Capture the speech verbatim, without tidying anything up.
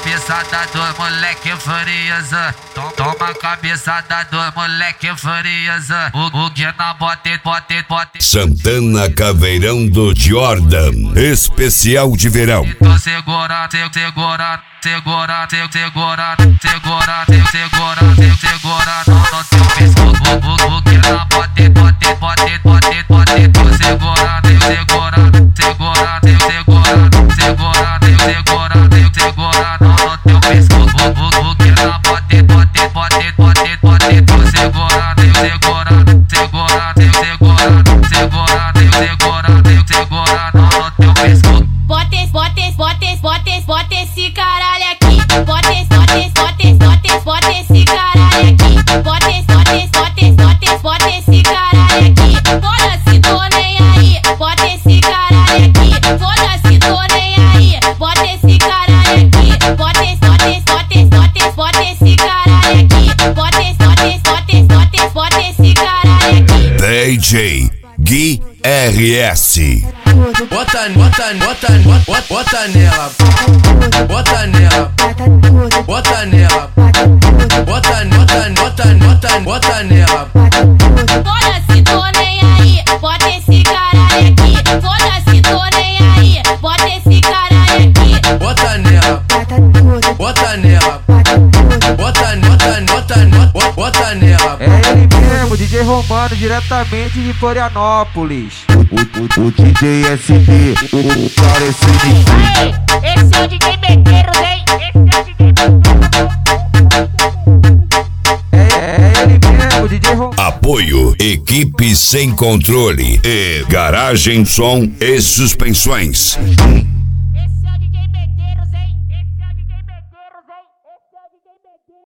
cabeçada do moleque furiosa. Toma a cabeçada do moleque furiosa. O, o que na bote, bote, bote. Santana Caveirão do Jordan, especial de verão. Tô segura, segura, segura, segura, segura, segura, segura, segura, não no teu pescoço. O, o que na bote, bote, bote, bote, bote. Tô segura, segura, segura, segura, segura, segura, segura, não no teu pescoço. O, o que na bote, bote, bote, bote, bote. Tô segura, segura, segura, segura, segura, segura, segura, não no teu pescoço. Bota, bota, bota, bota, bota esse caralho aqui. Bota, bota, bota, bota, bota esse caralho aqui. Bota, bota, bota, bota, bota esse caralho aqui. Foda-se, tô nem aí. Bota esse caralho aqui. Foda-se, tô nem aí. Bota esse caralho aqui. Bota, bota, bota, bota, bota esse caralho aqui. Bota, bota, bota, bota, bota esse caralho aqui. D J Gui R S. Bota, bota, bota, bota, bota nela, bota nela, bota nela, bota, bota, bota, bota, bota nela. Foda-se, tô nem aí. Bota esse caralho aqui. Foda-se, tô nem aí. Bota esse caralho aqui. Bota nela, bota nela, bota, bota, bota, bota, bota nela. É ele mesmo, D J Romano, diretamente de Florianópolis. O, o, o D J S D, o, o parecido. Aê, esse é o D J Bequeiros, hein? Esse é o D J É, é ele mesmo, D J Romano. Apoio Equipe Sem Controle e Garagem Som e Suspensões.